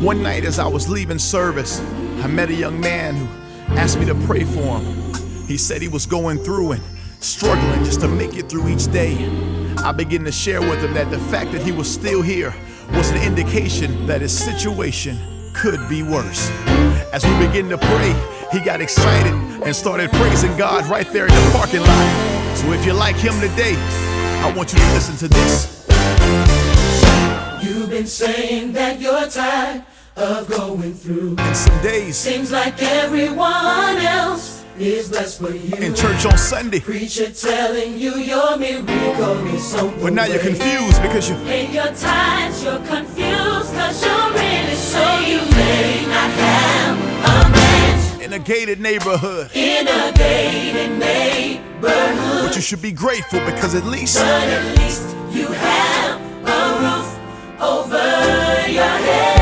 One night as I was leaving service, I met a young man who asked me to pray for him. He said he was going through and struggling just to make it through each day. I began to share with him that the fact that he was still here was an indication that his situation could be worse. As we began to pray, he got excited and started praising God right there in the parking lot. So if you're like him today, I want you to listen to this. You've been saying that you're tired of going through, and some days seems like everyone else is blessed but you. In church on Sunday, preacher telling you your miracle is on the but now way. you're confused because you in your times you're confused cause you're really so you may not have a match in a gated neighborhood, but you should be grateful because at least you have a roof over your head.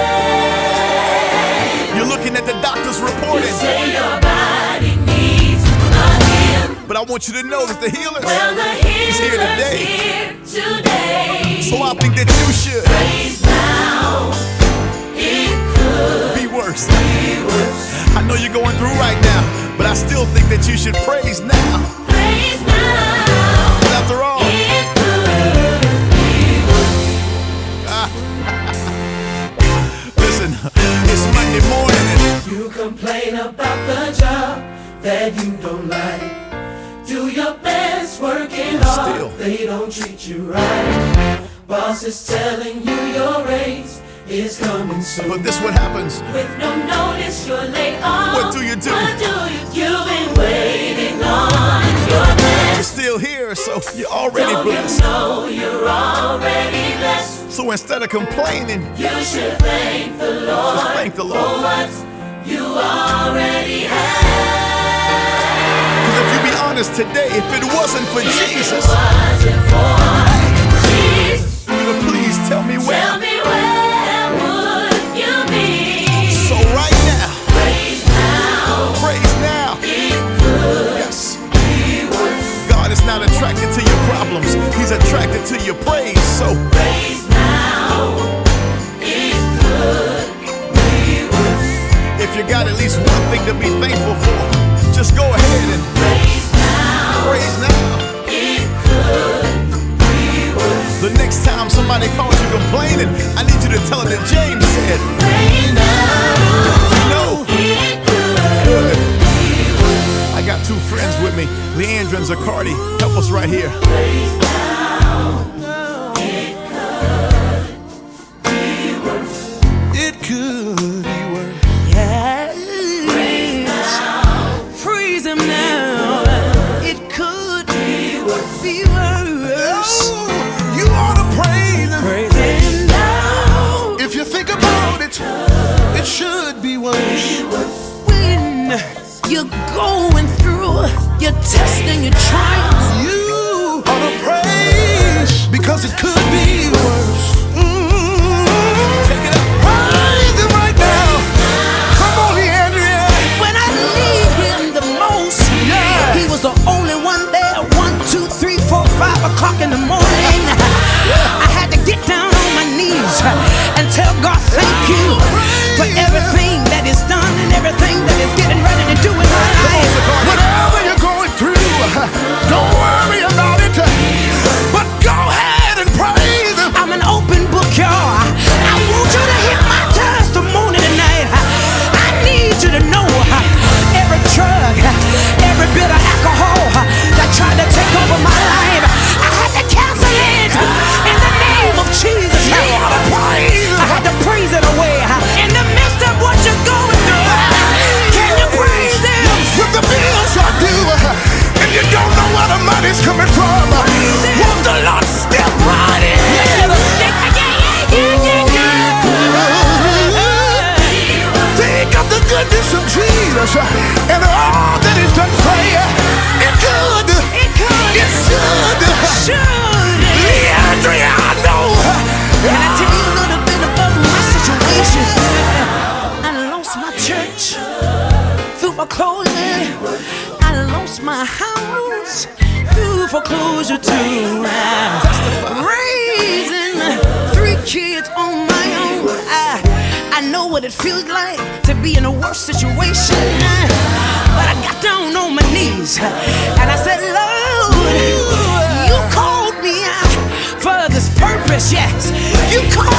You're looking at the doctor's report You say your body needs a heal, but I want you to know that the healer is here today. So I think that you should praise now. It could be worse. be worse. I know you're going through right now, but I still think that you should praise now. Praise now. But after all, It could be worse. listen, it's Monday morning and You complain about the job that you don't like. Do your best working hard, Still. they don't treat you right. Boss is telling you your raise is coming soon. but this what happens. With no notice, you're laid off. What do you do? What do you do? You've been waiting on your You're best. still here, so you're already Don't blessed. you know you're already blessed? So instead of complaining, You should thank the Lord, thank the for Lord. what you already have. Because if you be honest today, if it wasn't for Jesus, Wasn't for Jesus, you would please tell me tell where. me where would you be? So right now, Praise now. praise now. It could Yes, be worse. God is not attracted to your problems. He's attracted to your praise. So Praise now. It could be worse. if you got at least one thing to be thankful for, just go ahead and Praise now. praise now. It could be worse. The next time somebody calls you complaining, I need you to tell them that James said, Praise now. no, It could good. be worse. I got two friends with me, Leandra and Zacardi. Help us right here. Praise now. It could be worse. It could be worse. Praise now. Praise him now. It could Be worse. be worse. You ought to praise him. Praise him now. If you think about it, it should be worse. When you're going through your tests and your trials, You ought to praise because it could be worse. Take it up. Praise him right now. Come on, Leandria. when I need him the most, Yeah. he was the only one there. 1, 2, 3, 4, 5 o'clock in the morning. I had to get down on my knees and tell God thank you for everything that is done and everything that is getting ready to do in my life. Whatever you're going through, don't worry about it. But go ahead and praise him. I'm an open book, y'all. I want you to hear my testimony tonight. I need you to know every drug, every bit of alcohol that tried to take over my life, I had to cancel it in the name of Jesus. I had to praise it away in the midst of what you're going through. Can you praise him? With the bills I do, and you don't know where the money's coming from. Won't the Lord step right in? Think of the goodness of Jesus and all that He's done for you. It could, it should. Leandria, I know. Can I tell you a little bit about my situation? I lost my church through foreclosure. I lost my house through foreclosure too. Raising 3 kids on my own. I what it feels like to be in a worse situation. But I got down on my knees and I said, Lord, you called me out for this purpose, yes. You called